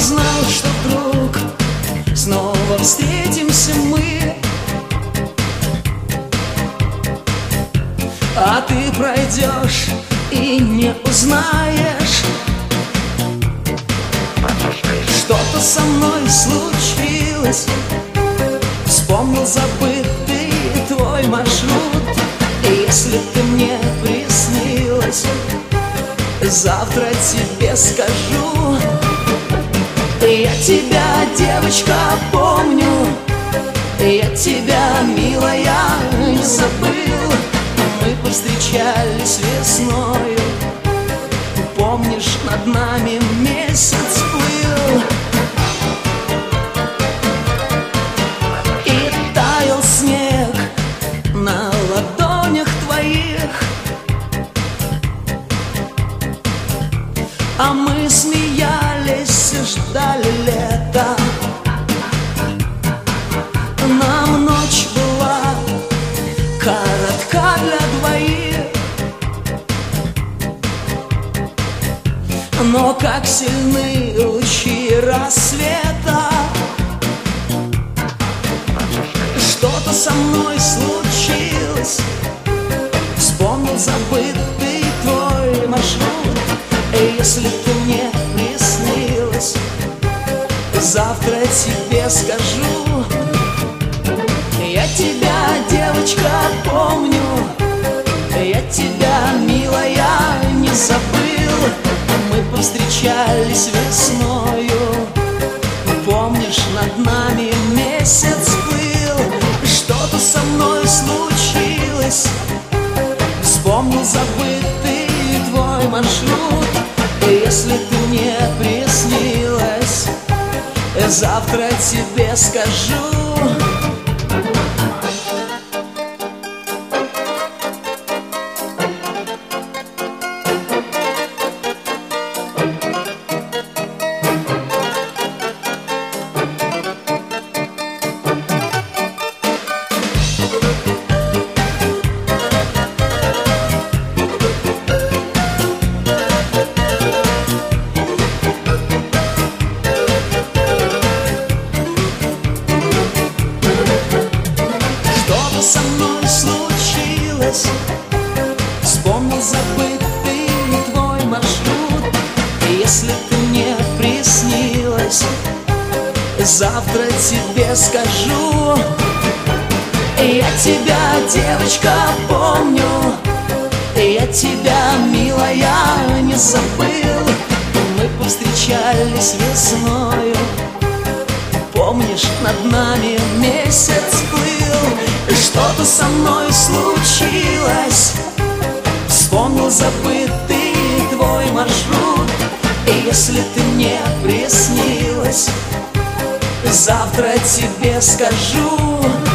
знал, что вдруг снова встретимся мы, а ты пройдешь и не узнаешь. Что-то со мной случилось, вспомнил забытый твой маршрут. И если ты мне приснилась, завтра тебе скажу. Я тебя, девочка, помню, я тебя, милая, не забыл. Мы повстречались весною, помнишь, над нами месяц плыл. И таял снег на ладонях твоих, а мы смеялись и ждали лета. Нам ночь была коротка для двоих, но как сильны лучи рассвета. Что-то со мной случилось, вспомнил забытый твой маршрут. И если ты мне приснилась, завтра тебе скажу. Я тебя, девочка, помню, я тебя, милая, не забыл. Мы повстречались весною, помнишь, над нами месяц плыл. Что-то со мной случилось, вспомнил забытый твой маршрут. И если ты мне приснилась, завтра тебе скажу. Со мной случилось, вспомнил забытый твой маршрут. И если ты мне приснилась, завтра тебе скажу. Я тебя, девочка, помню, я тебя, милая, не забыл. Мы повстречались весною, помнишь, над нами месяц плыл. Что-то со мной случилось, вспомнил забытый твой маршрут. И если ты мне приснилась, завтра тебе скажу.